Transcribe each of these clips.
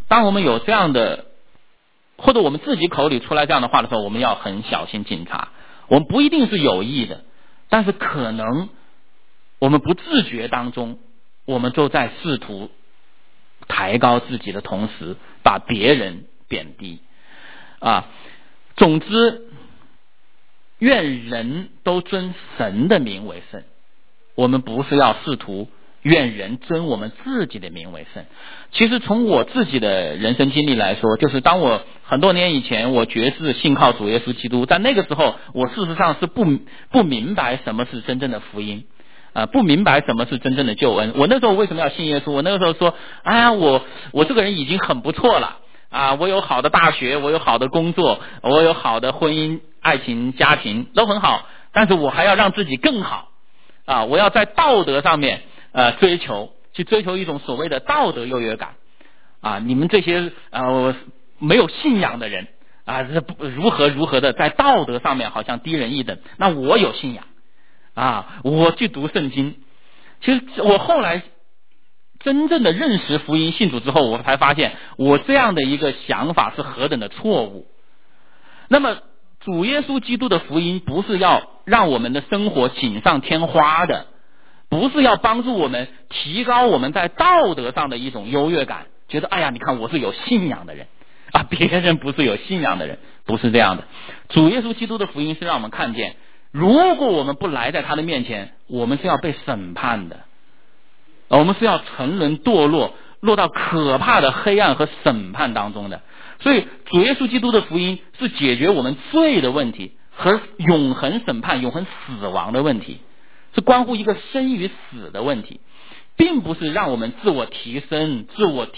当我们有这样的，或者我们自己口里出来这样的话的时候，我们要很小心警察。我们不一定是有意的，但是可能我们不自觉当中，我们都在试图抬高自己的同时，把别人贬低啊。总之，愿人都尊神的名为圣。我们不是要试图愿人尊我们自己的名为圣。其实从我自己的人生经历来说，就是当我很多年以前我决志信靠主耶稣基督，在那个时候我事实上是不明白什么是真正的福音不明白什么是真正的救恩。我那时候为什么要信耶稣？我那个时候说，哎呀，我这个人已经很不错了我有好的大学，我有好的工作，我有好的婚姻、爱情、家庭都很好，但是我还要让自己更好我要在道德上面去追求一种所谓的道德优越感你们这些没有信仰的人如何的在道德上面好像低人一等，那我有信仰我去读圣经。其实我后来真正的认识福音信主之后，我才发现我这样的一个想法是何等的错误。那么主耶稣基督的福音不是要让我们的生活锦上添花的，不是要帮助我们提高我们在道德上的一种优越感，觉得哎呀，你看我是有信仰的人别人不是有信仰的人，不是这样的。主耶稣基督的福音是让我们看见，如果我们不来在他的面前，我们是要被审判的，我们是要沉沦堕落，落到可怕的黑暗和审判当中的。所以主耶稣基督的福音是解决我们罪的问题和永恒审判、永恒死亡的问题，是关乎一个生与死的问题，并不是让我们自我提升、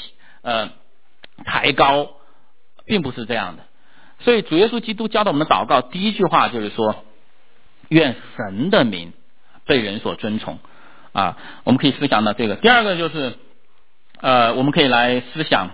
抬高，并不是这样的。所以主耶稣基督教导我们的祷告，第一句话就是说，愿神的名被人所尊崇我们可以思想到这个。第二个就是我们可以来思想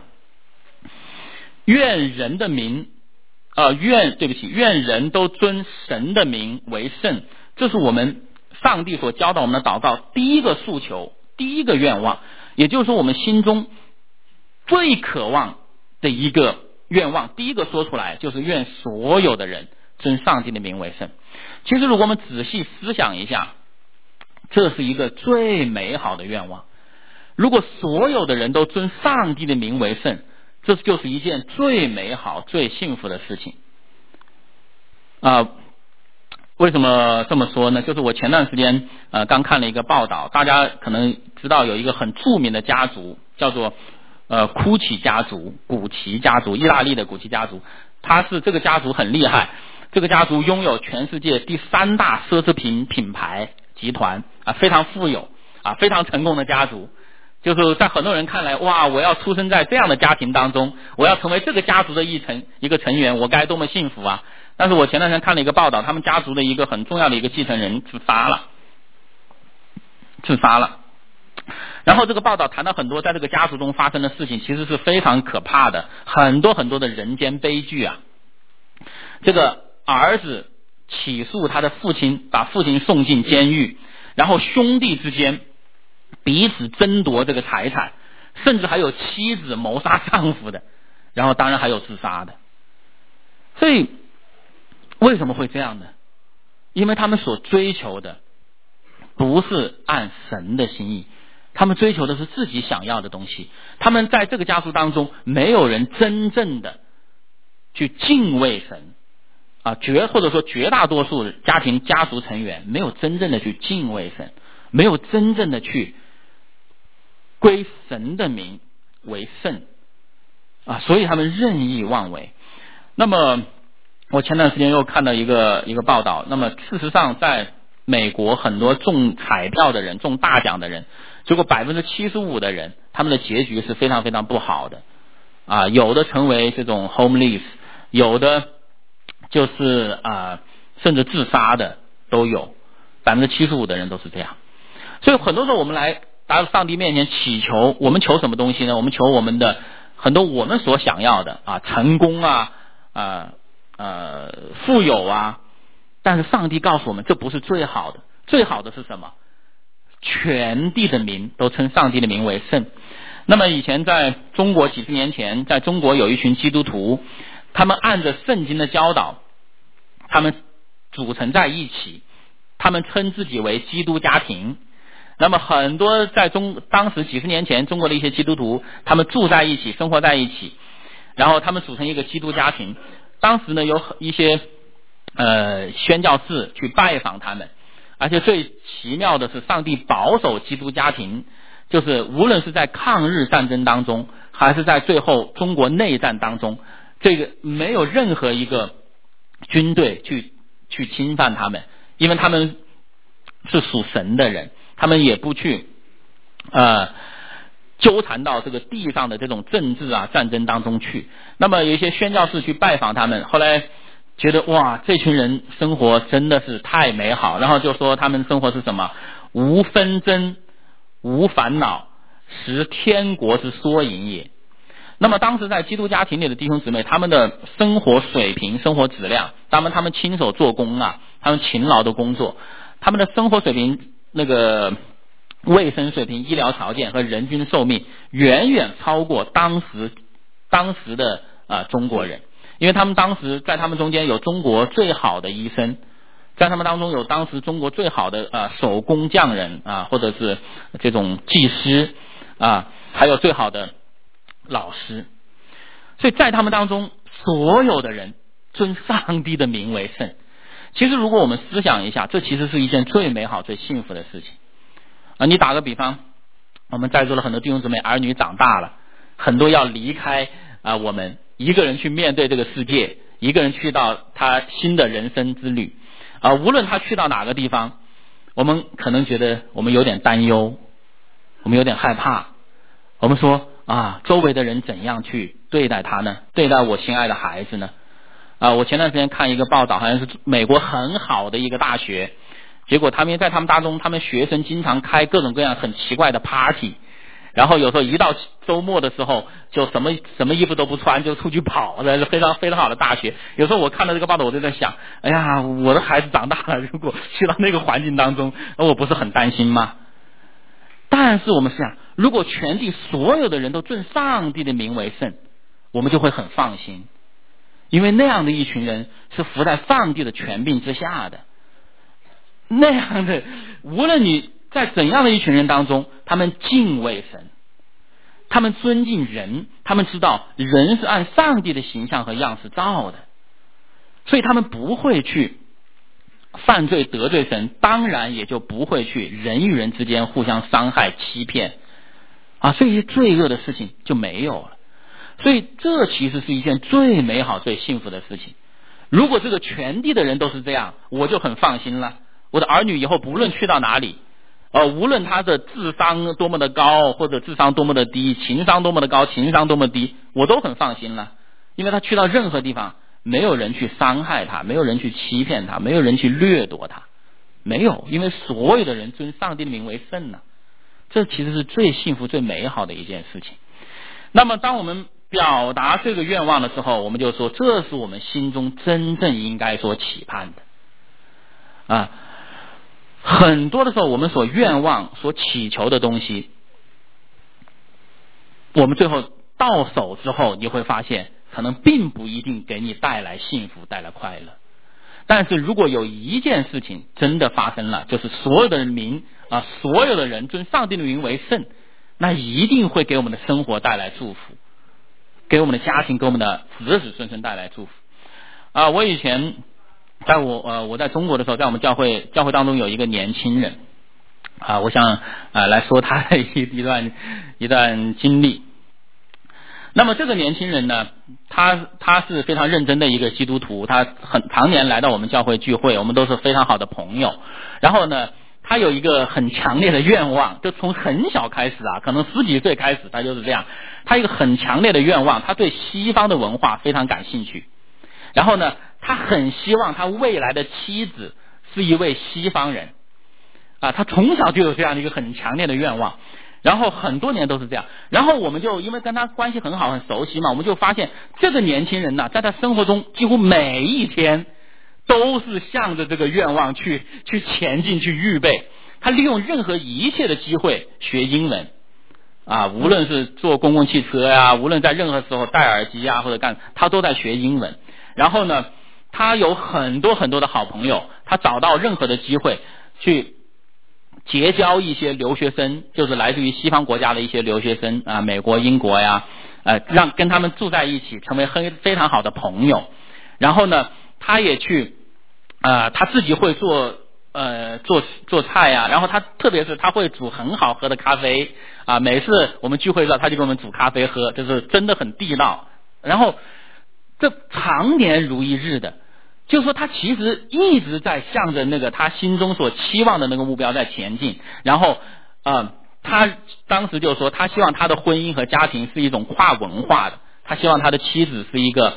愿人的名愿人都尊神的名为圣。这是我们上帝所教导我们的祷告第一个诉求，第一个愿望，也就是说我们心中最渴望的一个愿望，第一个说出来就是愿所有的人尊上帝的名为圣。其实如果我们仔细思想一下，这是一个最美好的愿望。如果所有的人都尊上帝的名为圣，这就是一件最美好、最幸福的事情为什么这么说呢？就是我前段时间刚看了一个报道，大家可能知道有一个很著名的家族叫做古奇家族，意大利的古奇家族。这个家族很厉害，这个家族拥有全世界第3大奢侈品品牌集团非常富有非常成功的家族。就是在很多人看来，哇，我要出生在这样的家庭当中，我要成为这个家族的一个成员，我该多么幸福啊。但是我前段时间看了一个报道，他们家族的一个很重要的一个继承人自杀了。然后这个报道谈到很多在这个家族中发生的事情，其实是非常可怕的，很多的人间悲剧这个儿子起诉他的父亲，把父亲送进监狱，然后兄弟之间彼此争夺这个财产，甚至还有妻子谋杀丈夫的，然后当然还有自杀的。所以为什么会这样呢？因为他们所追求的不是按神的心意，他们追求的是自己想要的东西。他们在这个家族当中，没有人真正的去敬畏神或者说绝大多数家族成员没有真正的去敬畏神，没有真正的去归神的名为圣所以他们任意妄为。那么我前段时间又看到一个报道，那么事实上在美国很多中彩票的人，中大奖的人，结果 75% 的人他们的结局是非常非常不好的有的成为这种 homeless， 有的就是甚至自杀的都有，75%的人都是这样。所以很多时候我们来到上帝面前祈求，我们求什么东西呢？我们求我们的很多我们所想要的成功富有但是上帝告诉我们这不是最好的，最好的是什么？全地的民都称上帝的名为圣。 那么以前在中国几十年前，在中国有一群基督徒，他们按着圣经的教导，他们组成在一起，他们称自己为基督家庭。那么很多在当时几十年前中国的一些基督徒，他们住在一起，生活在一起，然后他们组成一个基督家庭。当时呢有一些宣教士去拜访他们，而且最奇妙的是上帝保守基督家庭，就是无论是在抗日战争当中，还是在最后中国内战当中，这个没有任何一个军队去侵犯他们，因为他们是属神的人，他们也不去纠缠到这个地上的这种政治啊战争当中去。那么有一些宣教士去拜访他们，后来觉得哇，这群人生活真的是太美好，然后就说他们生活是什么？无纷争，无烦恼，实天国之缩影也。那么当时在基督家庭里的弟兄姊妹，他们的生活水平、生活质量，他们亲手做工啊，他们勤劳的工作，他们的生活水平，那个卫生水平、医疗条件和人均寿命远远超过当时的中国人，因为他们当时在他们中间有中国最好的医生，在他们当中有当时中国最好的手工匠人啊，或者是这种技师啊，还有最好的老师。所以在他们当中，所有的人尊上帝的名为圣。其实如果我们思想一下，这其实是一件最美好最幸福的事情你打个比方，我们在座的很多弟兄姊妹儿女长大了，很多要离开我们一个人去面对这个世界，一个人去到他新的人生之旅无论他去到哪个地方，我们可能觉得我们有点担忧，我们有点害怕，我们说周围的人怎样去对待他呢？对待我心爱的孩子呢？我前段时间看一个报道，好像是美国很好的一个大学，结果他们在他们当中，他们学生经常开各种各样很奇怪的 party， 然后有时候一到周末的时候，就什么衣服都不穿就出去跑，这是非常非常好的大学。有时候我看到这个报道，我就在想，哎呀，我的孩子长大了，如果去到那个环境当中，我不是很担心吗？但是我们想，如果全地所有的人都尊上帝的名为圣，我们就会很放心，因为那样的一群人是服在上帝的权柄之下的。那样的，无论你在怎样的一群人当中，他们敬畏神，他们尊敬人，他们知道人是按上帝的形象和样式造的，所以他们不会去犯罪得罪神，当然也就不会去人与人之间互相伤害欺骗这些罪恶的事情就没有了。所以这其实是一件最美好最幸福的事情。如果这个全地的人都是这样，我就很放心了。我的儿女以后不论去到哪里无论他的智商多么的高，或者智商多么的低，情商多么的高，情商多么低，我都很放心了。因为他去到任何地方，没有人去伤害他，没有人去欺骗他，没有人去掠夺他，没有，因为所有的人尊上帝的名为圣呢。这其实是最幸福最美好的一件事情。那么当我们表达这个愿望的时候，我们就说这是我们心中真正应该所期盼的很多的时候我们所愿望所祈求的东西，我们最后到手之后，你会发现可能并不一定给你带来幸福带来快乐。但是如果有一件事情真的发生了，就是所有的民所有的人尊上帝的名为圣，那一定会给我们的生活带来祝福，给我们的家庭给我们的子子孙孙带来祝福我以前在我在中国的时候，在我们教会当中有一个年轻人我想来说他的一段经历。那么这个年轻人呢，他是非常认真的一个基督徒，他常年来到我们教会聚会，我们都是非常好的朋友。然后呢，他有一个很强烈的愿望，就从很小开始可能10几岁开始，他就是这样。他一个很强烈的愿望，他对西方的文化非常感兴趣。然后呢，他很希望他未来的妻子是一位西方人他从小就有这样的一个很强烈的愿望，然后很多年都是这样。然后我们就因为跟他关系很好很熟悉嘛，我们就发现这个年轻人在他生活中几乎每一天都是向着这个愿望去前进去预备。他利用任何一切的机会学英文无论是坐公共汽车呀，无论在任何时候戴耳机呀或者他都在学英文。然后呢，他有很多很多的好朋友，他找到任何的机会去结交一些留学生，就是来自于西方国家的一些留学生美国、英国呀，跟他们住在一起，成为非常好的朋友。然后呢，他也去他自己会做菜呀，然后他特别是他会煮很好喝的咖啡每次我们聚会的时候他就给我们煮咖啡喝，就是真的很地道。然后这常年如一日的，就是说他其实一直在向着那个他心中所期望的那个目标在前进。然后他当时就说他希望他的婚姻和家庭是一种跨文化的，他希望他的妻子是一个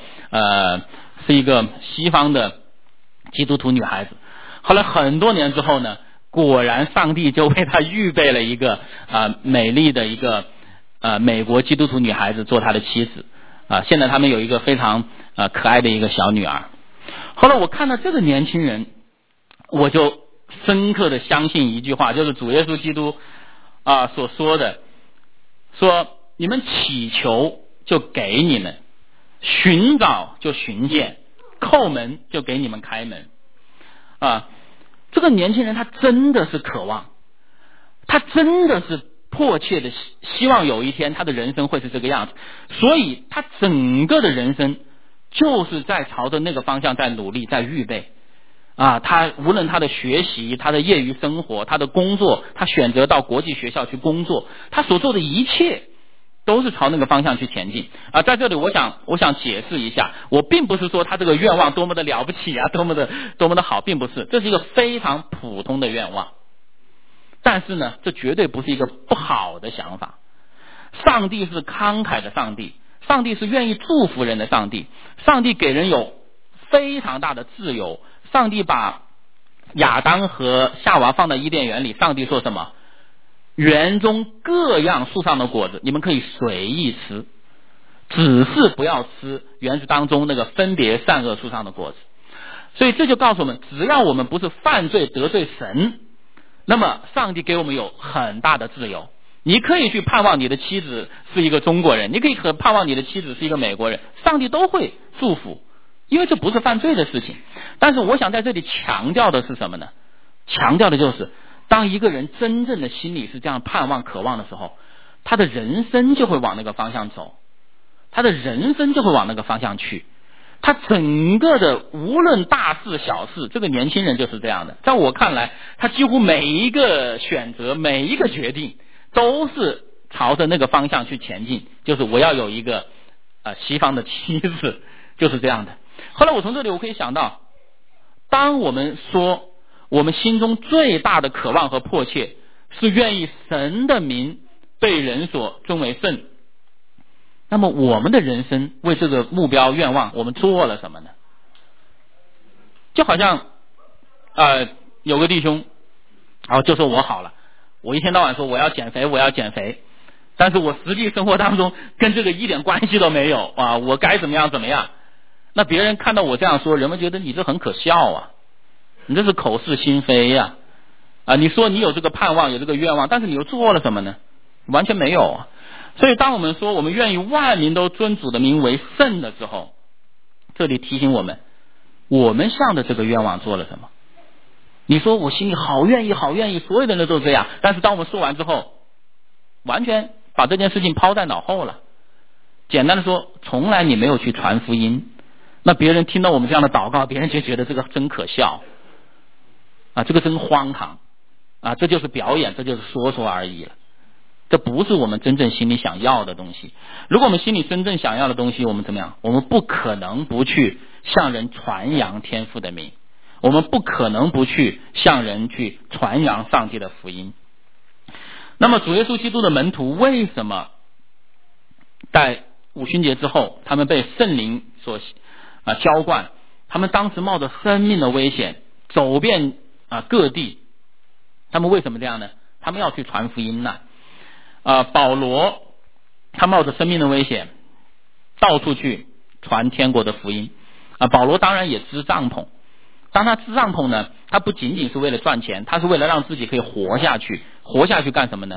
西方的基督徒女孩子。后来很多年之后呢，果然上帝就为他预备了一个美丽的一个美国基督徒女孩子做他的妻子现在他们有一个非常可爱的一个小女儿。后来我看到这个年轻人，我就深刻的相信一句话，就是主耶稣基督所说的，说你们祈求就给你们，寻找就寻见，叩门就给你们开门这个年轻人他真的是渴望，他真的是迫切的希望有一天他的人生会是这个样子，所以他整个的人生就是在朝着那个方向在努力，在预备他无论他的学习，他的业余生活，他的工作，他选择到国际学校去工作，他所做的一切都是朝那个方向去前进在这里我想解释一下，我并不是说他这个愿望多么的了不起多么的好，并不是，这是一个非常普通的愿望。但是呢，这绝对不是一个不好的想法。上帝是慷慨的上帝，上帝是愿意祝福人的上帝，上帝给人有非常大的自由。上帝把亚当和夏娃放在伊甸园里，上帝说什么？园中各样树上的果子你们可以随意吃，只是不要吃园子当中那个分别善恶树上的果子。所以这就告诉我们，只要我们不是犯罪得罪神，那么上帝给我们有很大的自由。你可以去盼望你的妻子是一个中国人，你可以盼望你的妻子是一个美国人，上帝都会祝福，因为这不是犯罪的事情。但是我想在这里强调的是什么呢？强调的就是当一个人真正的心里是这样盼望渴望的时候，他的人生就会往那个方向走，他的人生就会往那个方向去，他整个的无论大事小事，这个年轻人就是这样的。在我看来，他几乎每一个选择，每一个决定都是朝着那个方向去前进，就是我要有一个西方的妻子，就是这样的。后来我从这里我可以想到，当我们说我们心中最大的渴望和迫切是愿意神的名被人所尊为圣，那么我们的人生为这个目标愿望我们做了什么呢？就好像有个弟兄就说我好了，我一天到晚说我要减肥我要减肥，但是我实际生活当中跟这个一点关系都没有我该怎么样怎么样。那别人看到我这样说，人们觉得你这很可笑你这是口是心非你说你有这个盼望有这个愿望，但是你又做了什么呢？完全没有所以当我们说我们愿意万民都尊主的名为圣的时候，这里提醒我们，我们向的这个愿望做了什么？你说我心里好愿意好愿意，所有的人都这样，但是当我们说完之后，完全把这件事情抛在脑后了。简单的说，从来你没有去传福音，那别人听到我们这样的祷告，别人就觉得这个真可笑这个真荒唐这就是表演，这就是说说而已了，这不是我们真正心里想要的东西。如果我们心里真正想要的东西，我们怎么样？我们不可能不去向人传扬天父的名，我们不可能不去向人去传扬上帝的福音。那么主耶稣基督的门徒为什么在五旬节之后他们被圣灵所浇灌，他们当时冒着生命的危险走遍各地，他们为什么这样呢？他们要去传福音保罗他冒着生命的危险到处去传天国的福音保罗当然也支帐篷，当他支帐篷呢，他不仅仅是为了赚钱，他是为了让自己可以活下去。活下去干什么呢？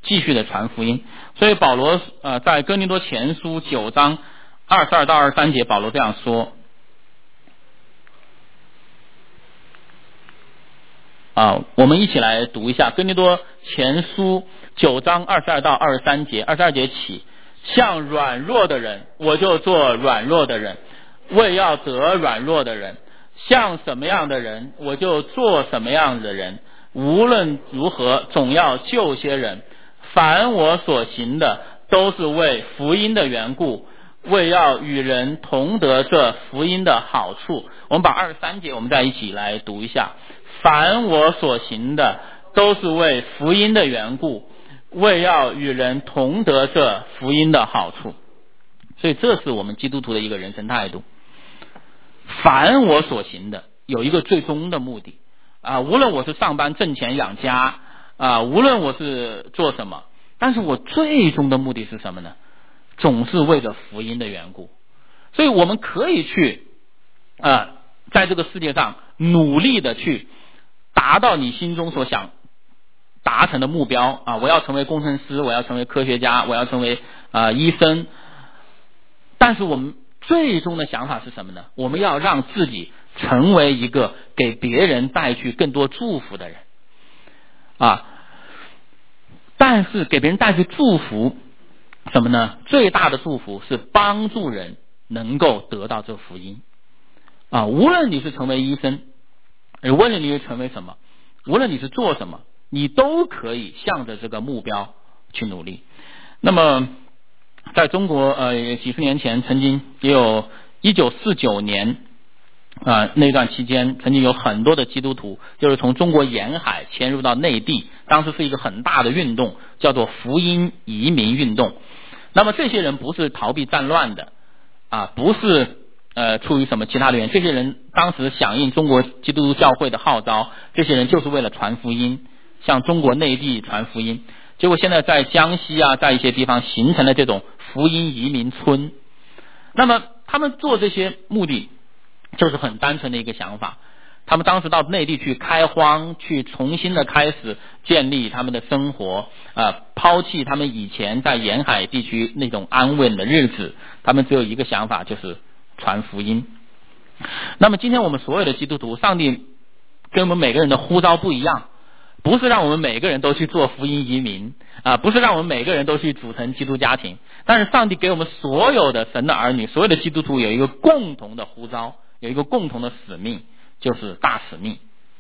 继续的传福音。所以保罗在哥林多前书9章22到23节，保罗这样说我们一起来读一下哥林多前书9章22到23节，22节起，像软弱的人，我就做软弱的人，为要得软弱的人；像什么样的人，我就做什么样的人。无论如何，总要救些人。凡我所行的，都是为福音的缘故，为要与人同得这福音的好处。我们把23节我们再一起来读一下。凡我所行的，都是为福音的缘故，为要与人同得这福音的好处。所以这是我们基督徒的一个人生态度。凡我所行的，有一个最终的目的无论我是上班挣钱养家无论我是做什么，但是我最终的目的是什么呢？总是为着福音的缘故。所以我们可以去在这个世界上努力的去达到你心中所想达成的目标我要成为工程师，我要成为科学家，我要成为医生。但是我们最终的想法是什么呢？我们要让自己成为一个给别人带去更多祝福的人但是给别人带去祝福什么呢？最大的祝福是帮助人能够得到这福音无论你是成为医生，无论你是成为什么，无论你是做什么，你都可以向着这个目标去努力。那么在中国几十年前，曾经也有1949年那段期间，曾经有很多的基督徒就是从中国沿海迁入到内地，当时是一个很大的运动，叫做福音移民运动。那么这些人不是逃避战乱的不是出于什么其他的原因，这些人当时响应中国基督教会的号召，这些人就是为了传福音，向中国内地传福音。结果现在在江西在一些地方形成了这种福音移民村。那么他们做这些目的就是很单纯的一个想法，他们当时到内地去开荒，去重新的开始建立他们的生活抛弃他们以前在沿海地区那种安稳的日子，他们只有一个想法，就是传福音。那么今天我们所有的基督徒，上帝跟我们每个人的呼召不一样，不是让我们每个人都去做福音移民不是让我们每个人都去组成基督家庭，但是上帝给我们所有的神的儿女，所有的基督徒有一个共同的呼召，有一个共同的使命，就是大使命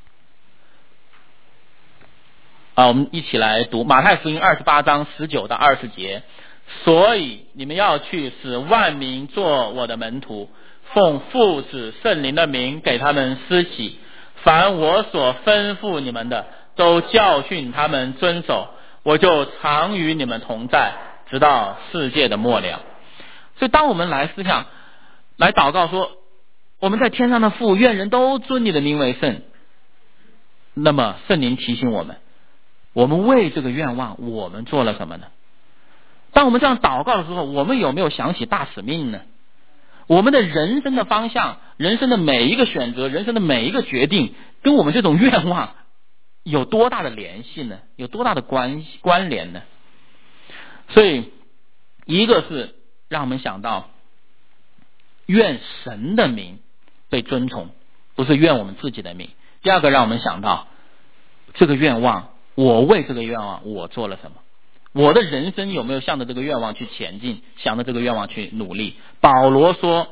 我们一起来读马太福音28章19到20节。所以你们要去，使万民做我的门徒，奉父子圣灵的名给他们施洗，凡我所吩咐你们的，都教训他们遵守，我就常与你们同在，直到世界的末了。所以当我们来思想来祷告说，我们在天上的父，愿人都尊你的名为圣，那么圣灵提醒我们，我们为这个愿望我们做了什么呢？当我们这样祷告的时候，我们有没有想起大使命呢？我们的人生的方向，人生的每一个选择，人生的每一个决定，跟我们这种愿望有多大的联系呢？有多大的关联呢？所以一个是让我们想到愿神的名被尊崇，不是愿我们自己的名。第二个让我们想到这个愿望，我为这个愿望我做了什么，我的人生有没有向着这个愿望去前进，向着这个愿望去努力。保罗说，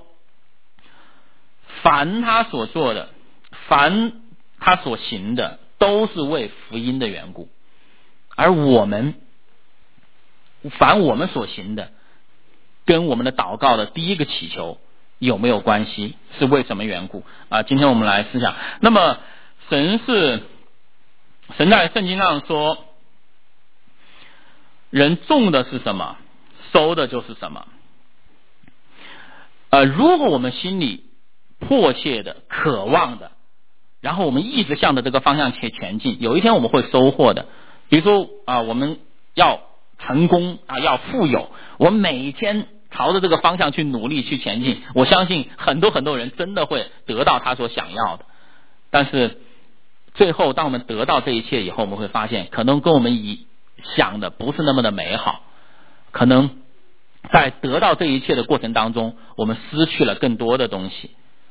凡他所做的，凡他所行的，都是为福音的缘故。而我们凡我们所行的，跟我们的祷告的第一个祈求有没有关系，是为什么缘故今天我们来思想。那么神在圣经上说，人种的是什么，收的就是什么。如果我们心里迫切的渴望的，然后我们一直向着这个方向去前进，有一天我们会收获的。比如说我们要成功要富有，我们每天朝着这个方向去努力去前进，我相信很多人真的会得到他所想要的。但是最后当我们得到这一切以后，我们会发现可能跟我们想的不是那么的美好，可能在得到这一切的过程当中，我们失去了更多的东西。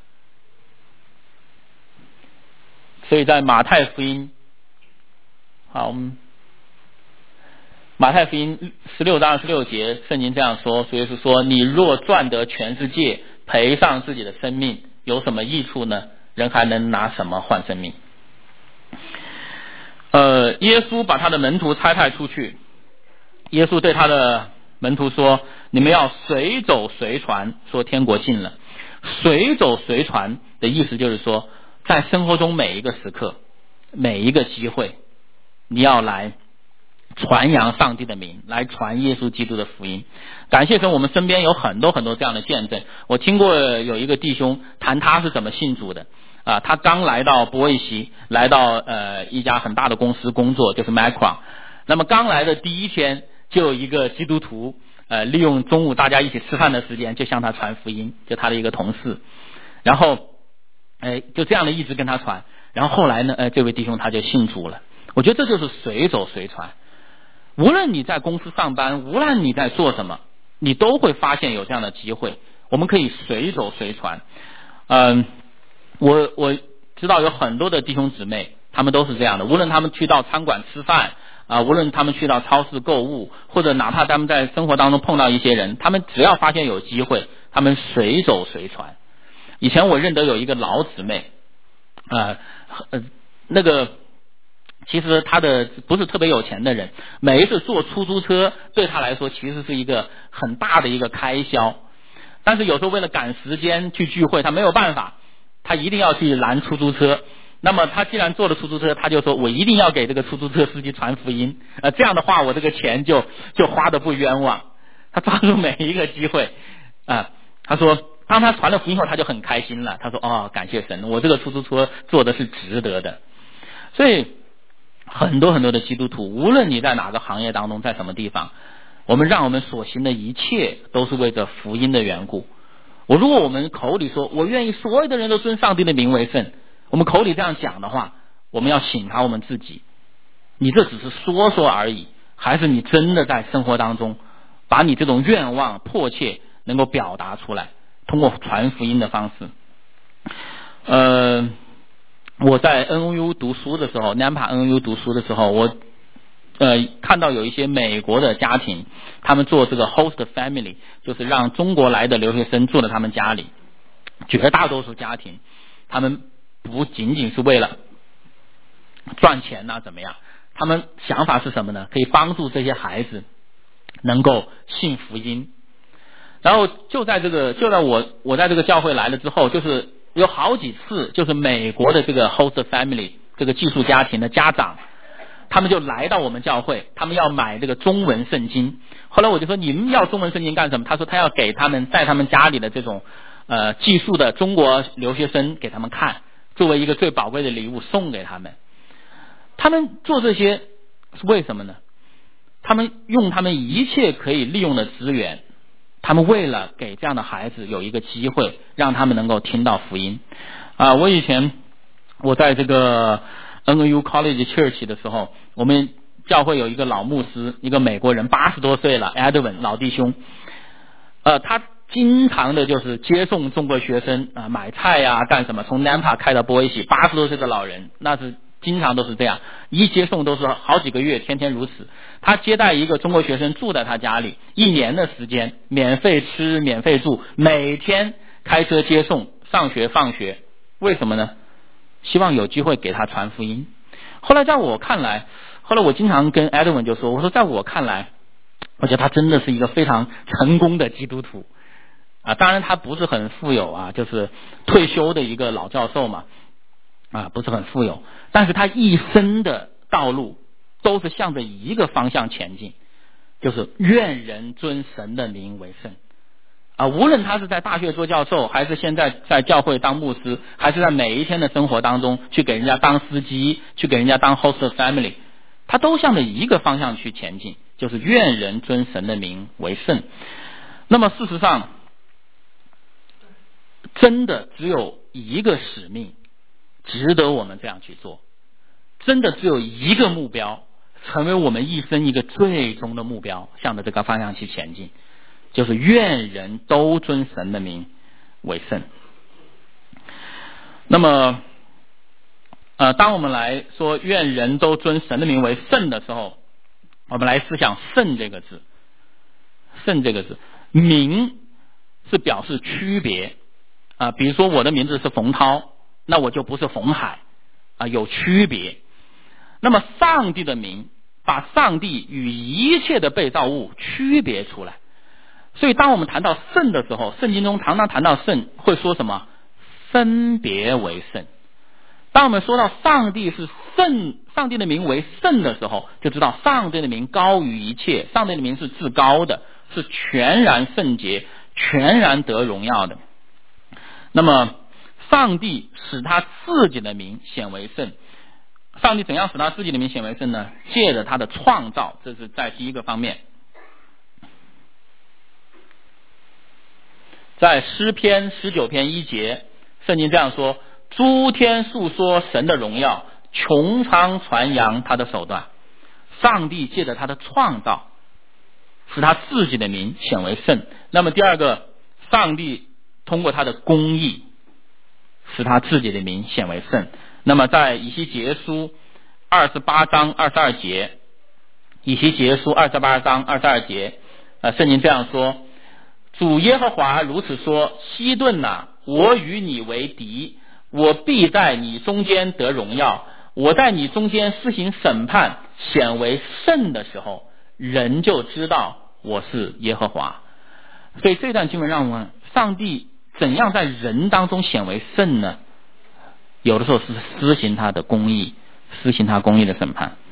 所以在马太福音，好，我们马太福音16章26节，圣经这样说，所以是说，你若赚得全世界，赔上自己的生命，有什么益处呢？人还能拿什么换生命？耶稣把他的门徒差派出去，耶稣对他的门徒说，你们要随走随传，说天国近了。随走随传的意思就是说，在生活中每一个时刻，每一个机会，你要来传扬上帝的名，来传耶稣基督的福音。感谢神，我们身边有很多很多这样的见证。我听过有一个弟兄谈他是怎么信主的啊，他刚来到波伊西，来到一家很大的公司工作，就是 Micron。那么刚来的第一天，就有一个基督徒利用中午大家一起吃饭的时间，就向他传福音，就他的一个同事，然后就这样的一直跟他传，然后后来呢，这位弟兄他就信主了。我觉得这就是随走随传。无论你在公司上班，无论你在做什么，你都会发现有这样的机会，我们可以随走随传。我知道有很多的弟兄姊妹，他们都是这样的，无论他们去到餐馆吃饭无论他们去到超市购物，或者哪怕他们在生活当中碰到一些人，他们只要发现有机会，他们随走随传。以前我认得有一个老姊妹那个其实他的不是特别有钱的人，每一次坐出租车对他来说其实是一个很大的一个开销，但是有时候为了赶时间去聚会，他没有办法，他一定要去拦出租车。那么他既然坐了出租车，他就说我一定要给这个出租车司机传福音这样的话我这个钱就花得不冤枉。他抓住每一个机会他说当他传了福音后，他就很开心了，他说感谢神，我这个出租车坐的是值得的。所以很多很多的基督徒，无论你在哪个行业当中，在什么地方，我们让我们所行的一切都是为着福音的缘故。如果我们口里说我愿意所有的人都尊上帝的名为圣，我们口里这样讲的话，我们要省察我们自己，你这只是说说而已，还是你真的在生活当中把你这种愿望迫切能够表达出来，通过传福音的方式。我在 NOU 读书的时候 NAMPA NOU 读书的时候，我看到有一些美国的家庭，他们做这个 host family， 就是让中国来的留学生住在他们家里。绝大多数家庭他们不仅仅是为了赚钱怎么样，他们想法是什么呢？可以帮助这些孩子能够信福音。然后就在我在这个教会来了之后，就是有好几次，就是美国的这个 host family 这个寄宿家庭的家长，他们就来到我们教会，他们要买这个中文圣经。后来我就说你们要中文圣经干什么？他说他要给他们在他们家里的这种寄宿的中国留学生给他们看，作为一个最宝贵的礼物送给他们。他们做这些是为什么呢？他们用他们一切可以利用的资源，他们为了给这样的孩子有一个机会，让他们能够听到福音我以前我在这个 NOU College Church 的时候，我们教会有一个老牧师，一个美国人，80多岁了 Edwin 老弟兄他经常的就是接送中国学生买菜干什么，从 Nampa 开到波伊西，80多岁的老人，那是经常都是这样，一接送都是好几个月，天天如此。他接待一个中国学生住在他家里，1年的时间，免费吃免费住，每天开车接送上学放学。为什么呢？希望有机会给他传福音。后来在我看来，后来我经常跟 Edwin 就说，我说在我看来，我觉得他真的是一个非常成功的基督徒当然他不是很富有就是退休的一个老教授嘛不是很富有，但是他一生的道路都是向着一个方向前进，就是愿人尊神的名为圣无论他是在大学做教授，还是现在在教会当牧师，还是在每一天的生活当中去给人家当司机，去给人家当 host family， 他都向着一个方向去前进，就是愿人尊神的名为圣。那么事实上真的只有一个使命值得我们这样去做，真的只有一个目标成为我们一生一个最终的目标，向着这个方向去前进，就是愿人都尊神的名为圣。那么当我们来说愿人都尊神的名为圣的时候，我们来思想圣这个字。圣这个字，名是表示区别比如说我的名字是冯涛，那我就不是冯海有区别。那么上帝的名把上帝与一切的被造物区别出来，所以当我们谈到圣的时候，圣经中常常谈到圣会说什么？分别为圣。当我们说到上帝是圣，上帝的名为圣的时候，就知道上帝的名高于一切，上帝的名是至高的，是全然圣洁，全然得荣耀的。那么上帝使他自己的名显为圣，上帝怎样使他自己的名显为圣呢？借着他的创造，这是在第一个方面。在诗篇19篇1节，圣经这样说：诸天述说神的荣耀，穹苍传扬他的手段。上帝借着他的创造使他自己的名显为圣。那么第二个，上帝通过他的公义使他自己的名显为圣。那么在以西结书28章22节，以西结书28章22节圣经这样说：主耶和华如此说，西顿啊，我与你为敌，我必在你中间得荣耀，我在你中间施行审判，显为圣的时候，人就知道我是耶和华。所以这段经文让我们上帝怎样在人当中显为圣呢？有的时候是施行他的公义，施行他公义的审判。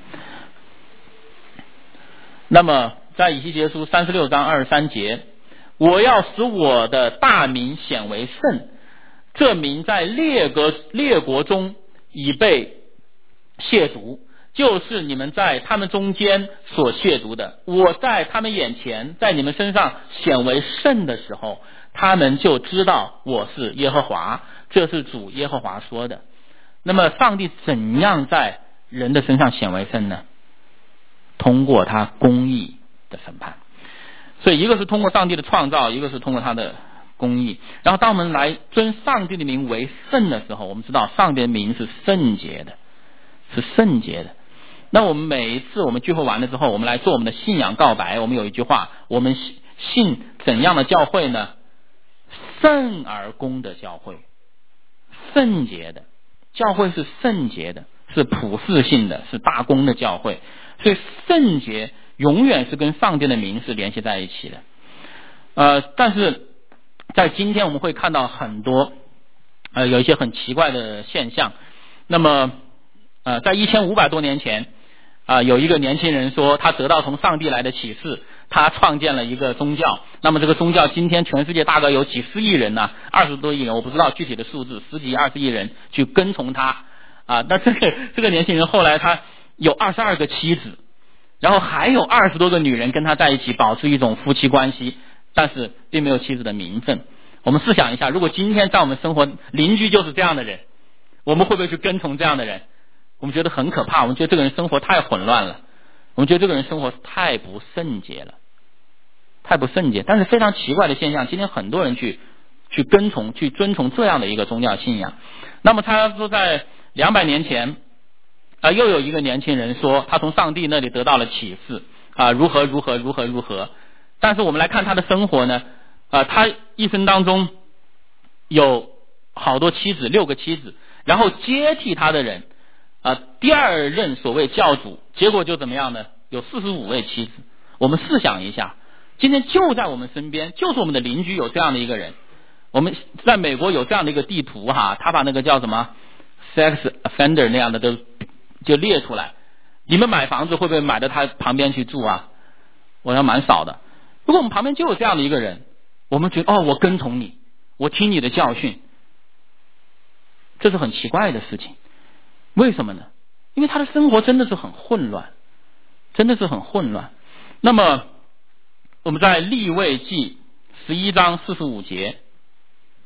那么在以西结书36章23节，我要使我的大名显为圣，这名在列国中已被亵渎，就是你们在他们中间所亵渎的。我在他们眼前，在你们身上显为圣的时候，他们就知道我是耶和华。这是主耶和华说的。那么上帝怎样在人的身上显为圣呢？通过他公义的审判。所以一个是通过上帝的创造，一个是通过他的公义。然后当我们来尊上帝的名为圣的时候，我们知道上帝的名是圣洁的，是圣洁的。那我们每一次我们聚会完了之后，我们来做我们的信仰告白，我们有一句话，我们信怎样的教会呢？圣而公的教会，圣洁的教会是圣洁的，是普世性的，是大公的教会。所以圣洁永远是跟上帝的名是联系在一起的。但是在今天我们会看到很多有一些很奇怪的现象。那么在1500多年前有一个年轻人说他得到从上帝来的启示，他创建了一个宗教。那么这个宗教今天全世界大概有几十亿人20多亿人，我不知道具体的数字，10几20亿人去跟从他那这个年轻人后来他有22个妻子，然后还有20多个女人跟他在一起，保持一种夫妻关系，但是并没有妻子的名分。我们试想一下，如果今天在我们生活邻居就是这样的人，我们会不会去跟从这样的人？我们觉得很可怕，我们觉得这个人生活太混乱了，我们觉得这个人生活太不圣洁了，太不圣洁。但是非常奇怪的现象，今天很多人去跟从去遵从这样的一个宗教信仰。那么他说在200年前又有一个年轻人说他从上帝那里得到了启示如何如何如何如何。但是我们来看他的生活呢他一生当中有好多妻子，6个妻子，然后接替他的人第二任所谓教主，结果就怎么样呢？有45位妻子。我们试想一下，今天就在我们身边，就是我们的邻居有这样的一个人。我们在美国有这样的一个地图他把那个叫什么 sex offender 那样的都就列出来。你们买房子会不会买到他旁边去住我想蛮少的。如果我们旁边就有这样的一个人，我们觉得我跟从你，我听你的教训，这是很奇怪的事情。为什么呢？因为他的生活真的是很混乱，真的是很混乱。那么我们在利未记11章45节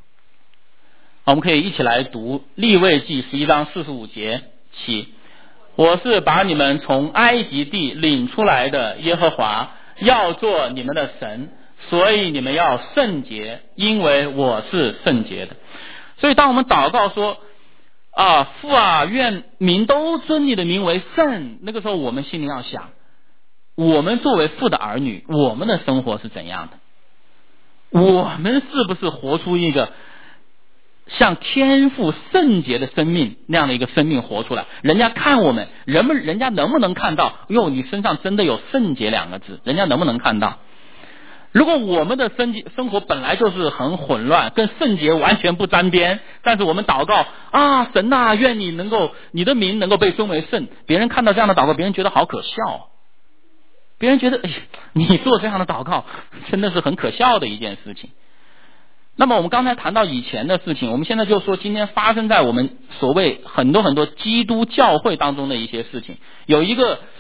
我们可以一起来读利未记11章45节起。 我是把你们从埃及地领出来的耶和华，要做你们的神，所以你们要圣洁，因为我是圣洁的。所以当我们祷告说父啊，愿民都尊你的名为圣，那个时候我们心里要想，我们作为父的儿女，我们的生活是怎样的？我们是不是活出一个像天父圣洁的生命那样的一个生命活出来？人家看我们，人家能不能看到哟，你身上真的有圣洁两个字？人家能不能看到？如果我们的生活本来就是很混乱，跟圣洁完全不沾边，但是我们祷告神啊，愿你的名能够被尊为圣，别人看到这样的祷告，别人觉得好可笑，别人觉得你做这样的祷告真的是很可笑的一件事情。那么我们刚才谈到以前的事情，我们现在就说今天发生在我们所谓很多基督教会当中的一些事情。有一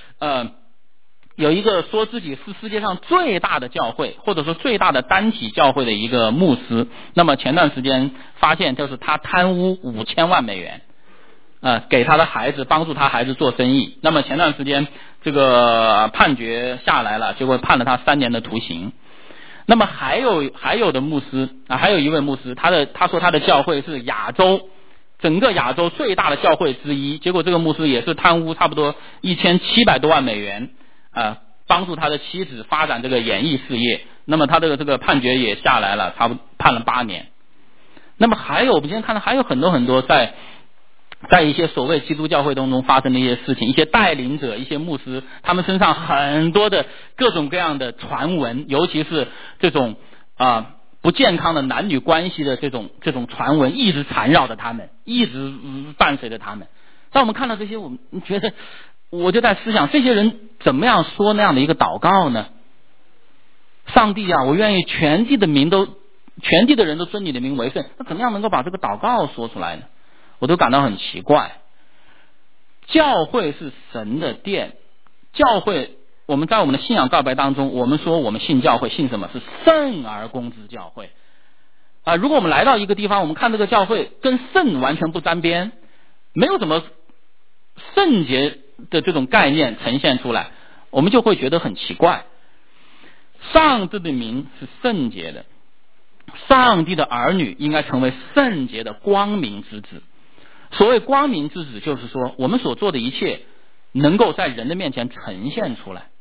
个说自己是世界上最大的教会，或者说最大的单体教会的一个牧师，那么前段时间发现就是他贪污5000万美元，给他的孩子，帮助他孩子做生意。那么前段时间这个判决下来了，结果判了他3年的徒刑。那么还有的牧师还有一位牧师，他说他的教会是整个亚洲最大的教会之一，结果这个牧师也是贪污差不多1700多万美元，帮助他的妻子发展这个演艺事业。那么他这个判决也下来了，差不多判了8年。那么我们今天看到还有很多在一些所谓基督教会当中发生的一些事情，一些带领者，一些牧师，他们身上很多的各种各样的传闻，尤其是这种不健康的男女关系的这种传闻一直缠绕着他们，一直伴随着他们。当我们看到这些，我们觉得，我就在思想，这些人怎么样说那样的一个祷告呢？上帝啊，我愿意全地的人都尊你的名为圣，那怎么样能够把这个祷告说出来呢？我都感到很奇怪。教会是神的殿，教会我们在我们的信仰告白当中，我们说我们信教会，信什么？是圣而公之教会如果我们来到一个地方，我们看这个教会跟圣完全不沾边，没有什么圣洁的这种概念呈现出来，我们就会觉得很奇怪。上帝的名是圣洁的，上帝的儿女应该成为圣洁的光明之子。所谓光明之子，就是说我们所做的一切能够在人的面前呈现出来，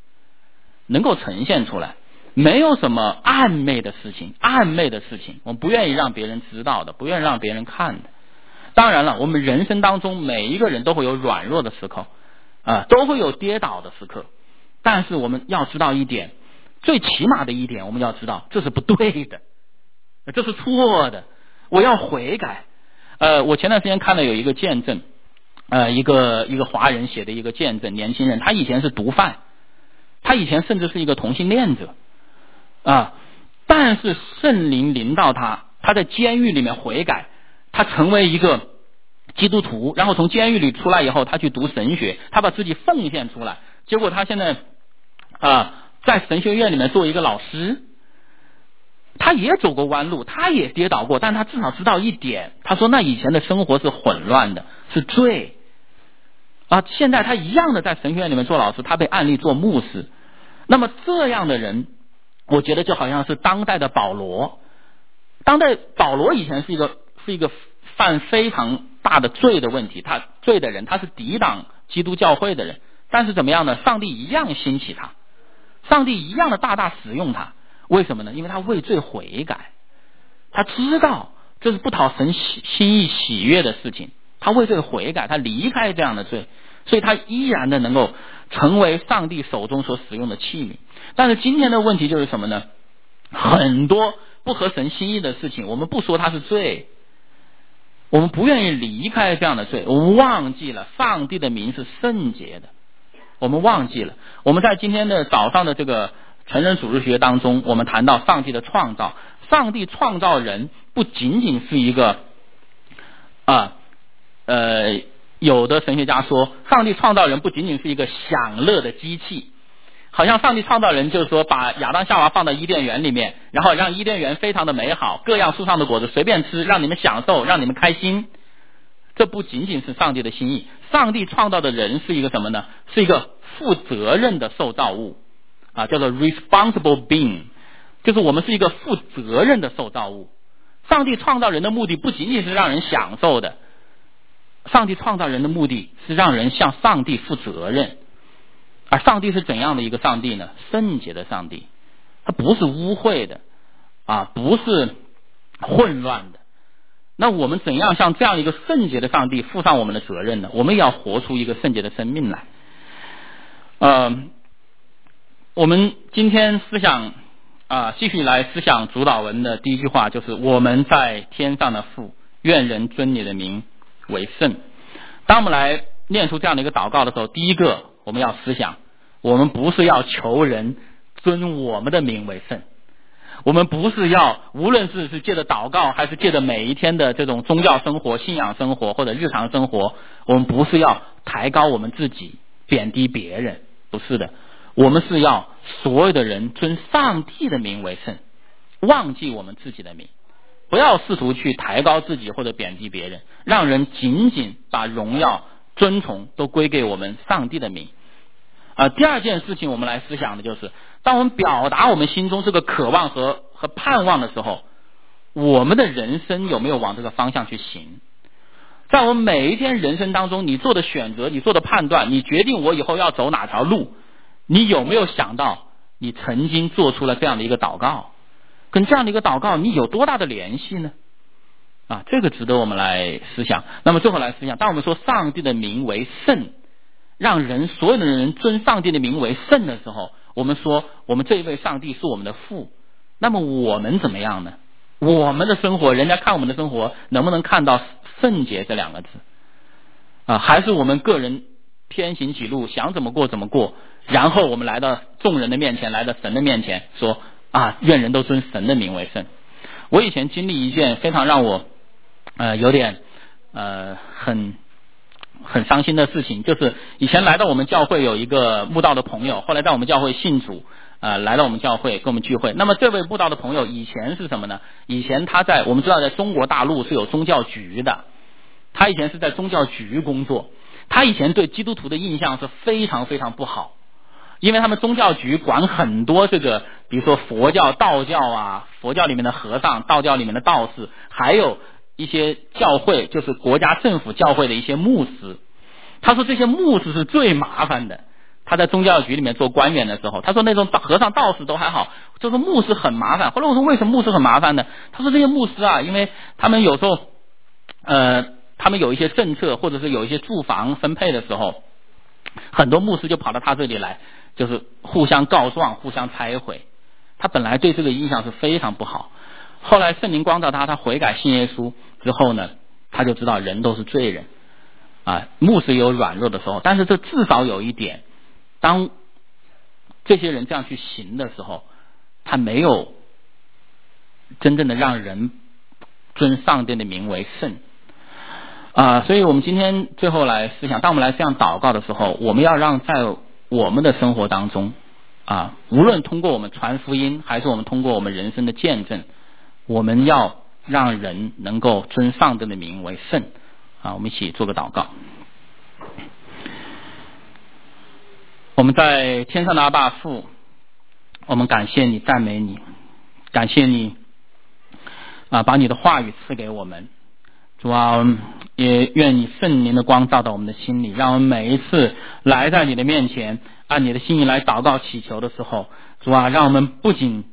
没有什么暗昧的事情，我们不愿意让别人知道的，不愿意让别人看的。当然了，我们人生当中每一个人都会有软弱的时刻都会有跌倒的时刻，但是我们要知道一点，最起码的一点，我们要知道这是不对的，这是错的，我要悔改。我前段时间看了有一个见证，一个华人写的一个见证，年轻人，他以前是毒贩，他以前甚至是一个同性恋者但是圣灵临到他在监狱里面悔改，他成为一个基督徒，然后从监狱里出来以后，他去读神学，他把自己奉献出来，结果他现在在神学院里面做一个老师。他也走过弯路，他也跌倒过，但他至少知道一点，他说那以前的生活是混乱的，是罪现在他一样的在神学院里面做老师，他被案例做牧师。那么这样的人，我觉得就好像是当代的保罗。以前是一个犯非常大的罪的问题，他罪的人，他是抵挡基督教会的人，但是怎么样呢？上帝一样兴起他，上帝一样的大使用他。为什么呢？因为他为罪悔改，他知道这是不讨神心意喜悦的事情，他为罪悔改，他离开这样的罪，所以他依然的能够成为上帝手中所使用的器皿。但是今天的问题就是什么呢？很多不合神心意的事情，我们不说它是罪，我们不愿意离开这样的罪，我们忘记了上帝的名是圣洁的，我们忘记了。我们在今天的早上的这个成人主日学当中，我们谈到上帝的创造，上帝创造人不仅仅是一个有的神学家说，上帝创造人不仅仅是一个享乐的机器，好像上帝创造人就是说把亚当夏娃放到伊甸园里面，然后让伊甸园非常的美好，各样树上的果子随便吃，让你们享受，让你们开心。 这不仅仅是上帝的心意，上帝创造的人是一个什么呢？是一个负责任的受造物啊，叫做 responsible being， 就是我们是一个负责任的受造物。上帝创造人的目的不仅仅是让人享受的，上帝创造人的目的是让人向上帝负责任。而上帝是怎样的一个上帝呢？圣洁的上帝，他不是污秽的啊，不是混乱的。那我们怎样向这样一个圣洁的上帝负上我们的责任呢？我们也要活出一个圣洁的生命来。我们今天思想继续来思想主导文的第一句话，就是我们在天上的父，愿人尊你的名为圣。当我们来念出这样的一个祷告的时候，第一个我们要思想，我们不是要求人尊我们的名为圣，我们不是要无论是借着祷告还是借着每一天的这种宗教生活、信仰生活或者日常生活，我们不是要抬高我们自己贬低别人，不是的，我们是要所有的人尊上帝的名为圣，忘记我们自己的名，不要试图去抬高自己或者贬低别人，让人仅仅把荣耀尊崇都归给我们上帝的名。第二件事情我们来思想的就是，当我们表达我们心中这个渴望和盼望的时候，我们的人生有没有往这个方向去行？在我们每一天人生当中，你做的选择，你做的判断，你决定我以后要走哪条路，你有没有想到你曾经做出了这样的一个祷告，跟这样的一个祷告你有多大的联系呢？这个值得我们来思想。那么最后来思想，当我们说上帝的名为圣，让所有的人尊上帝的名为圣的时候，我们说我们这一位上帝是我们的父，那么我们怎么样呢？我们的生活，人家看我们的生活能不能看到圣洁这两个字还是我们个人偏行己路，想怎么过怎么过，然后我们来到众人的面前，来到神的面前说愿人都尊神的名为圣。我以前经历一件非常让我有点很伤心的事情，就是以前来到我们教会有一个慕道的朋友，后来在我们教会信主来到我们教会跟我们聚会。那么这位慕道的朋友以前是什么呢？以前他我们知道在中国大陆是有宗教局的，他以前是在宗教局工作，他以前对基督徒的印象是非常非常不好，因为他们宗教局管很多这个，比如说佛教、道教佛教里面的和尚，道教里面的道士，还有一些教会，就是国家政府教会的一些牧师。他说这些牧师是最麻烦的，他在宗教局里面做官员的时候，他说那种和尚道士都还好，就是牧师很麻烦。后来我说为什么牧师很麻烦呢？他说这些牧师因为他们有时候他们有一些政策或者是有一些住房分配的时候，很多牧师就跑到他这里来，就是互相告状，互相拆毁。他本来对这个印象是非常不好，后来圣灵光照他悔改信耶稣之后呢，他就知道人都是罪人牧师有软弱的时候，但是这至少有一点，当这些人这样去行的时候，他没有真正的让人尊上帝的名为圣所以我们今天最后来思想，当我们来这样祷告的时候，我们要让在我们的生活当中无论通过我们传福音，还是我们通过我们人生的见证，我们要让人能够尊上帝的名为圣我们一起做个祷告。我们在天上的阿爸父，我们感谢你，赞美你，感谢你把你的话语赐给我们。主也愿你圣灵的光照到我们的心里，让我们每一次来在你的面前，按你的心意来祷告祈求的时候，主让我们不仅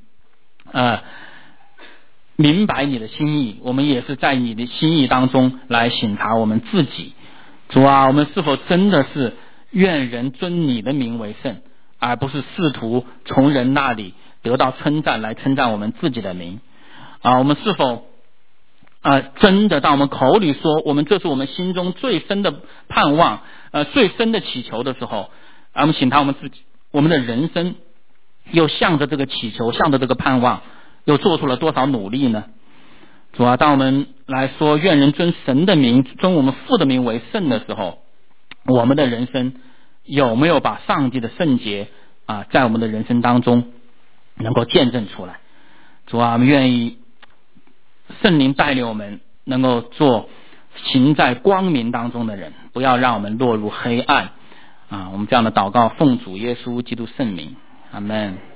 明白你的心意，我们也是在你的心意当中来省察我们自己。主我们是否真的是愿人尊你的名为圣，而不是试图从人那里得到称赞来称赞我们自己的名我们是否真的当我们口里说这是我们心中最深的盼望最深的祈求的时候，我们省察我们自己，我们的人生又向着这个祈求，向着这个盼望又做出了多少努力呢？主当我们来说愿人尊神的名，尊我们父的名为圣的时候，我们的人生有没有把上帝的圣洁在我们的人生当中能够见证出来？主我们愿意圣灵带领我们能够做行在光明当中的人，不要让我们落入黑暗啊！我们这样的祷告奉主耶稣基督圣名，阿们。